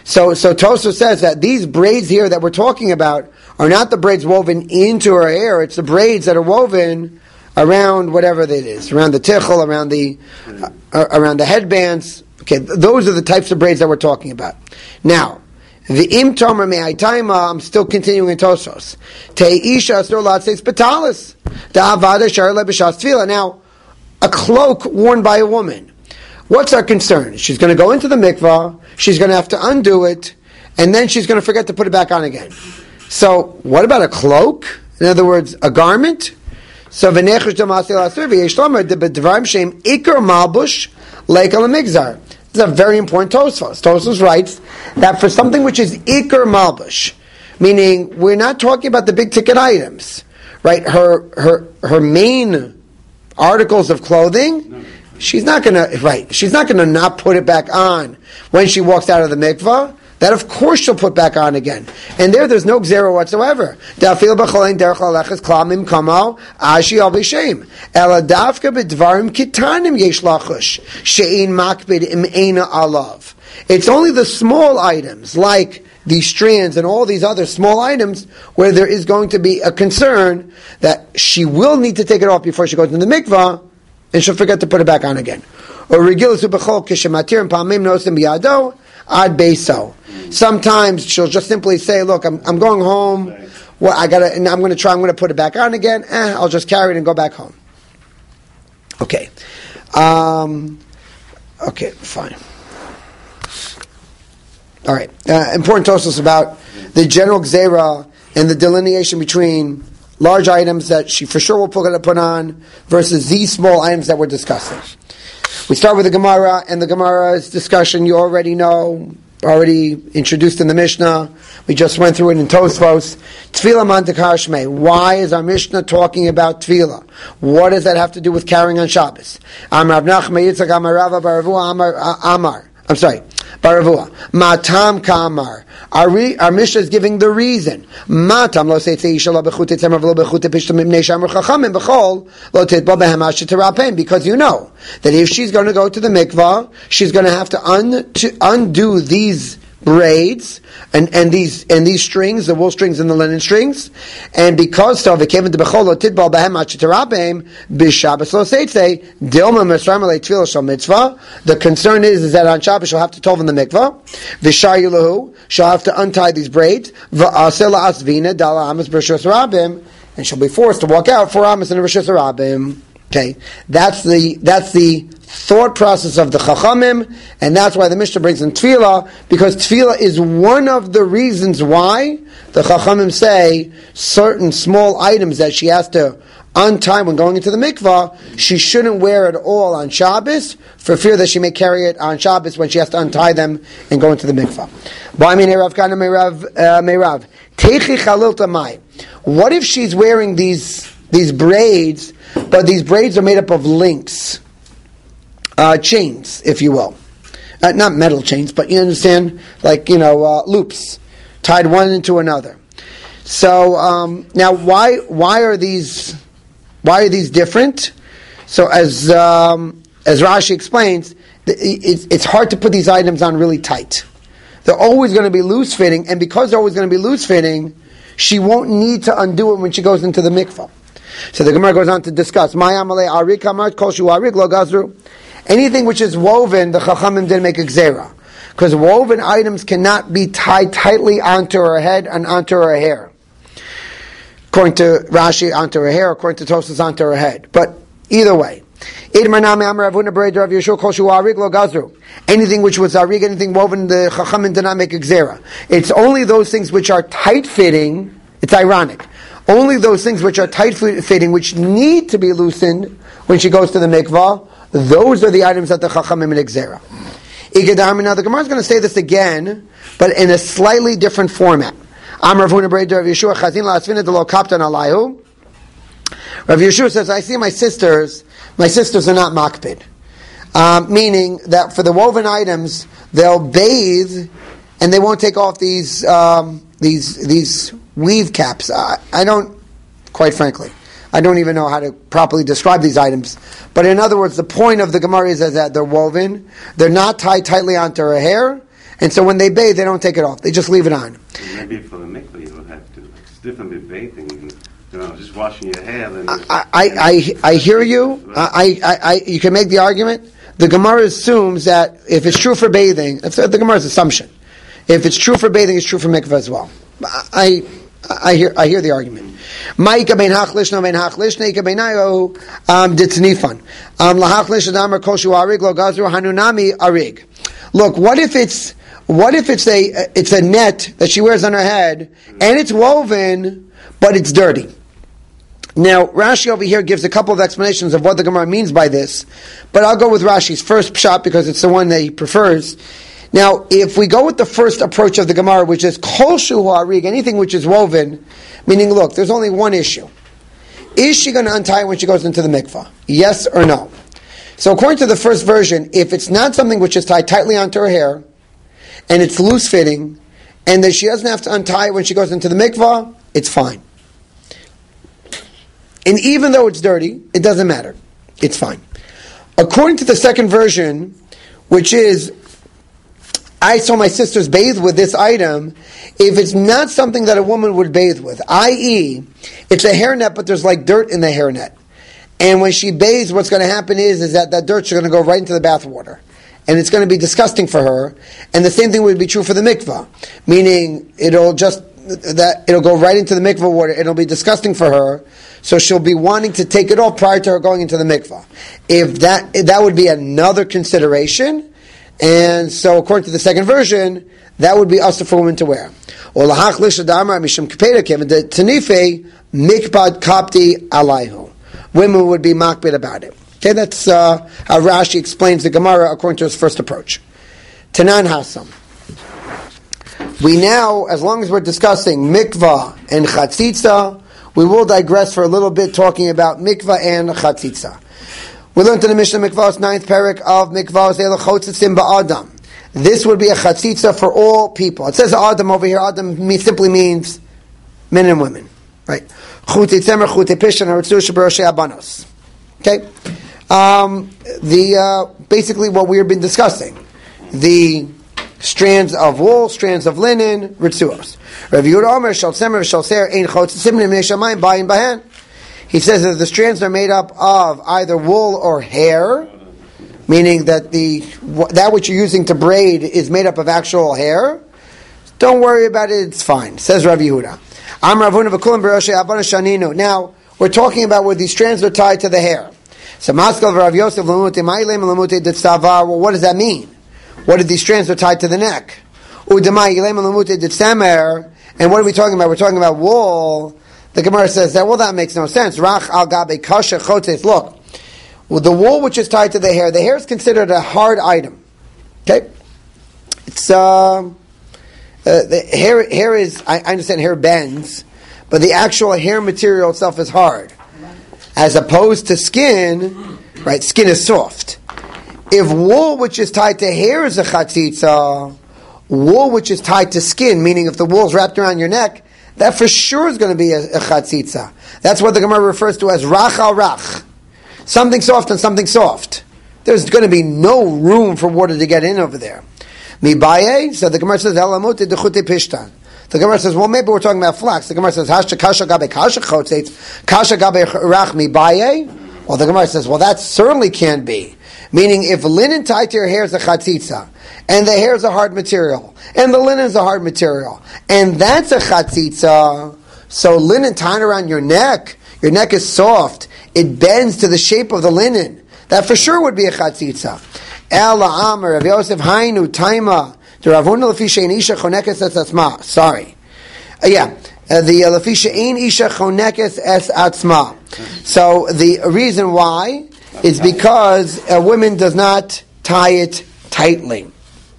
So, so Tosfos says that these braids here that we're talking about are not the braids woven into her hair. It's the braids that are woven around whatever it is, around the tichel, around the uh, around the headbands. Okay, th- those are the types of braids that we're talking about. Now, the im tomer me'aytaima, I'm still continuing in Tosfos. Te'isha asur latzeis betalis. Da'avada sharle b'shas tefillah. Now, a cloak worn by a woman. What's our concern? She's going to go into the mikvah, she's going to have to undo it, and then she's going to forget to put it back on again. So, what about a cloak? In other words, a garment? So, v'nechush d'masil asur v'yeshlomer d'bedvarim sheim ikar malbush leikal migzar. This is a very important Tosfos. Tosfos writes that for something which is ikar malbush, meaning we're not talking about the big ticket items, right? Her her her main articles of clothing, she's not gonna right. She's not gonna not put it back on when she walks out of the mikvah. That of course she'll put back on again. And there, there's no gzera whatsoever. Dafil b'cholein derech lalechas klamim kamau ashi al b'shem. Ela dafka b'dvarim kitanim yesh lachush she'in makbid im eina alav. It's only the small items like these strands and all these other small items where there is going to be a concern that she will need to take it off before she goes into the mikvah, and she'll forget to put it back on again. Or regilasu b'chol kishematir and pamim nosim biyado ad beiso. Sometimes she'll just simply say, "Look, I'm I'm going home. Well, I gotta, and I'm going to try. I'm going to put it back on again. Eh, I'll just carry it and go back home." Okay, um, okay, fine. All right. Uh, important Tosfos about the general gzera and the delineation between large items that she for sure will put it put on versus these small items that we're discussing. We start with the Gemara, and the Gemara's discussion you already know. Already introduced in the Mishnah. We just went through it in Tosfos. Tefillah man tekar shmei. Why is our Mishnah talking about tefillah? What does that have to do with carrying on Shabbos? Amar Rav Nachman Yitzchak Amar Rava Bar Avua Amar Amar. I'm sorry, Bar Avua. Matam kamar. Our, re, our Mishnah is giving the reason. Matam lo seitze isha lo bechute tzemer v'lo bechute pishtam imnei shamar chachamim b'chol lo titbo behem asher terapen. Because you know that if she's going to go to the mikvah, she's going to have to, un, to undo these braids and, and these and these strings, the wool strings and the linen strings, and because so v'keven bechol lo titbo behem asher terapen b'Shabbos lo seitze dilma mesram alei tefillah shal mitzvah. The concern is, is that on Shabbos she'll have to tov in the mikvah. V'shar yulahu, she'll have to untie these braids. V'aseh la'asvina dala amas b'rishus rabim, and she'll be forced to walk out for amas and rishus rabim. Okay, that's the that's the thought process of the Chachamim, and that's why the Mishnah brings in Tefillah, because Tefillah is one of the reasons why the Chachamim say certain small items that she has to untie when going into the mikvah, she shouldn't wear it all on Shabbos, for fear that she may carry it on Shabbos when she has to untie them and go into the mikvah. What if she's wearing these these braids, but these braids are made up of links, uh, chains, if you will. Uh, not metal chains, but you understand, like, you know, uh, loops, tied one into another. So, um, now why, why are these, why are these different? So as, um, as Rashi explains, it's, it's hard to put these items on really tight. They're always going to be loose fitting, and because they're always going to be loose fitting, she won't need to undo it when she goes into the mikvah. So the Gemara goes on to discuss anything which is woven. The Chachamim didn't make a gzera, because woven items cannot be tied tightly onto her head and onto her hair. According to Rashi, onto her hair. According to Tosfos, onto her head. But either way, anything which was arig, anything woven, the Chachamim did not make a gzera. It's only those things which are tight fitting. It's ironic. Only those things which are tight-fitting, which need to be loosened when she goes to the mikvah, those are the items that the Chachamim in Gzera. Now the Gemara is going to say this again, but in a slightly different format. Rav Yeshua says, I see my sisters, my sisters are not makpid. Um, meaning that for the woven items, they'll bathe and they won't take off these um, these these weave caps. I, I don't, quite frankly, I don't even know how to properly describe these items. But in other words, the point of the Gemara is that they're woven, they're not tied tightly onto her hair, And so when they bathe, they don't take it off. They just leave it on. Maybe for the mikvah you would have to. It's different with bathing. And, you know, just washing your hair. Then I, I, I, I hear you. I, I, I, you can make the argument. The Gemara assumes that if it's true for bathing, that's the Gemara's assumption. If it's true for bathing, it's true for mikvah as well. I, I hear, I hear the argument. Ma'ika bein hachlishna bein hachlishna ika beinayo ditznifan lahachlish adamar koshu arig lo gazru hanunami arig. Look, what if it's what if it's a it's a net that she wears on her head and it's woven, but it's dirty? Now, Rashi over here gives a couple of explanations of what the Gemara means by this, but I'll go with Rashi's first pshat because it's the one that he prefers. Now, if we go with the first approach of the Gemara, which is kol shu harig, anything which is woven, meaning, look, there's only one issue. Is she going to untie it when she goes into the mikvah? Yes or no? So according to the first version, if it's not something which is tied tightly onto her hair, and it's loose-fitting, and that she doesn't have to untie it when she goes into the mikvah, it's fine. And even though it's dirty, it doesn't matter. It's fine. According to the second version, which is, I saw my sisters bathe with this item, if it's not something that a woman would bathe with, that is, it's a hairnet, but there's like dirt in the hairnet. And when she bathes, what's going to happen is, is that that dirt's going to go right into the bath water. And it's going to be disgusting for her. And the same thing would be true for the mikvah. Meaning, it'll just, that it'll go right into the mikvah water. It'll be disgusting for her. So she'll be wanting to take it off prior to her going into the mikvah. If that, that would be another consideration. And so according to the second version, that would be usher for women to wear. Or lahachlish adamar mishum kepeda kevin the tanife mikbad kapti alayhu. Women would be makbid about it. Okay, that's uh, how Rashi explains the Gemara according to his first approach. Tanan Hasam. We now, as long as we're discussing mikvah and chatzitza, we will digress for a little bit talking about mikvah and chatzitza. We learned in the Mishnah Mikvah's ninth parak of Mikvah's Elachotzitzim ba'adam. This would be a chatzitza for all people. It says Adam over here. Adam means, simply means men and women. Right? Chutei tzemer, chutei pishan, haritzu sheberoshei abanos. Okay? Um, the, uh, basically what we have been discussing. The strands of wool, strands of linen, ritzuos. Rav Yehuda Omer, shal tzemer, shal ser, ein chotzitzim, nemnei shamayim, bayin bahen. He says that the strands are made up of either wool or hair, meaning that the that which you're using to braid is made up of actual hair. Don't worry about it; it's fine. Says Rav Yehuda. Am Ravuna v'kulam b'roshei abana shaninu. Now we're talking about where these strands are tied to the hair. So Maskal Rav Yosef lamute ma'ilem lamute ditzavar. Well, what does that mean? What if these strands are tied to the neck? Udamai ilem lamute ditzamer. And what are we talking about? We're talking about wool. The Gemara says that, well, that makes no sense. Rach al gabe kasha chotes. Look, well, the wool which is tied to the hair, the hair is considered a hard item. Okay? It's, uh, uh, the hair, hair is, I, I understand hair bends, but the actual hair material itself is hard. As opposed to skin, right, skin is soft. If wool which is tied to hair is a chatzitza, wool which is tied to skin, meaning if the wool is wrapped around your neck, that for sure is going to be a, a chatzitza. That's what the Gemara refers to as rach al rach. Something soft and something soft. There's going to be no room for water to get in over there. Mibaye, so the Gemara says, Elamuti dechute pishtan. The Gemara says, well, maybe we're talking about flax. The Gemara says, Hasha kasha gabe kasha chotzetz, kasha gabe rach mibaye. Well, the Gemara says, well, that certainly can't be. Meaning, if linen tied to your hair is a chatzitza, and the hair is a hard material, and the linen is a hard material, and that's a chatzitza, so linen tied around your neck, your neck is soft, it bends to the shape of the linen, that for sure would be a chatzitza. Ela Amar, Rav Yosef Hainu, Taima, the Ravuna Lefi Shein Isha Chonekes Es Atzma. Sorry. Uh, yeah. Uh, the uh, Lefi Shein Isha Chonekes Es Atzma. So the reason why is because a woman does not tie it tightly.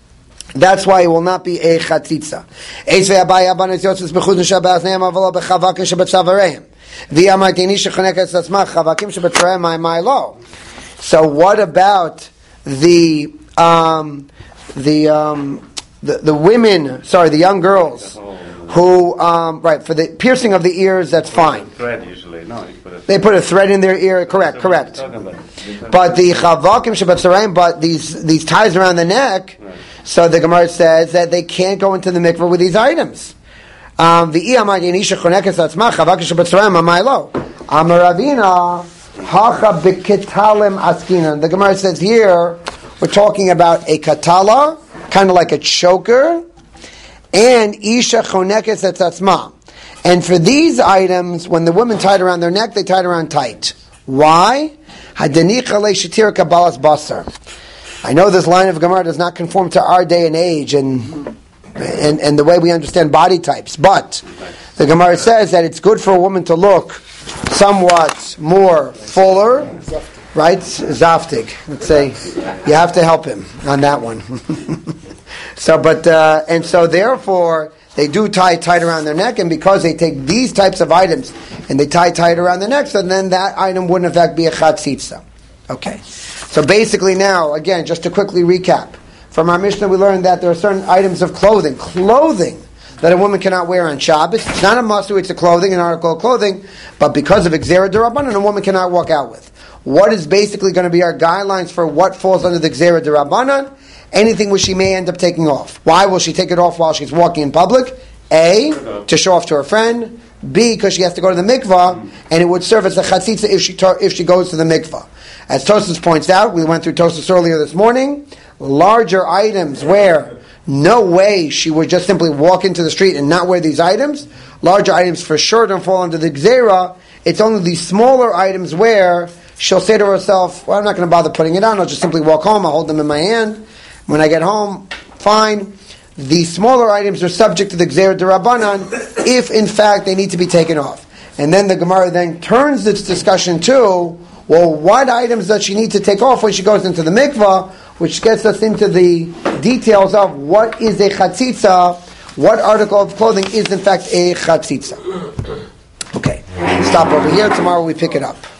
That's why it will not be a chatzitza. Eisvei Abaye Abanes Yotzes Bechudin Shabbat Neim Avala Bechavakim Shabbat V'yamartini Shechonekes Atzma Chavakim Shabbat Tzavarehim My My Lo. So what about the um, the, um, the the women? Sorry, the young girls who um, right for the piercing of the ears. That's fine. Thread usually, no. You put a they put a thread in their ear. Correct, correct. But the chavakim shabbat tzarayim, but these these ties around the neck. So the Gemara says that they can't go into the mikveh with these items. Um, the Gemara says here we're talking about a katala, kind of like a choker, and isha chonekes etzatzma. And for these items, when the women tied around their neck, they tied around tight. Why? I know this line of Gemara does not conform to our day and age and, and, and the way we understand body types, but the Gemara says that it's good for a woman to look somewhat more fuller, right? Zaftig. Let's say you have to help him on that one. so, but uh, and so therefore they do tie tight around their neck, and because they take these types of items and they tie tight around their neck, so then that item wouldn't in fact be a chatzitza. Okay. So basically now, again, just to quickly recap, from our Mishnah we learned that there are certain items of clothing, clothing that a woman cannot wear on Shabbos. It's not a must-do, it's a clothing, an article of clothing, but because of Gzera D'Rabbanan, a woman cannot walk out with. What is basically going to be our guidelines for what falls under the Gzera D'Rabbanan? Anything which she may end up taking off. Why will she take it off while she's walking in public? A, to show off to her friend. B, because she has to go to the mikvah, and it would serve as a chatzitza if she to, if she goes to the mikvah. As Tosfos points out, we went through Tosfos earlier this morning, larger items where no way she would just simply walk into the street and not wear these items. Larger items for sure don't fall under the Gzera. It's only these smaller items where she'll say to herself, well, I'm not going to bother putting it on, I'll just simply walk home, I'll hold them in my hand. When I get home, fine. The smaller items are subject to the Gzera D'Rabbanan if, in fact, they need to be taken off. And then the Gemara then turns its discussion to, well, what items does she need to take off when she goes into the mikvah, which gets us into the details of what is a chatzitza, what article of clothing is, in fact, a chatzitza. Okay, stop over here. Tomorrow we pick it up.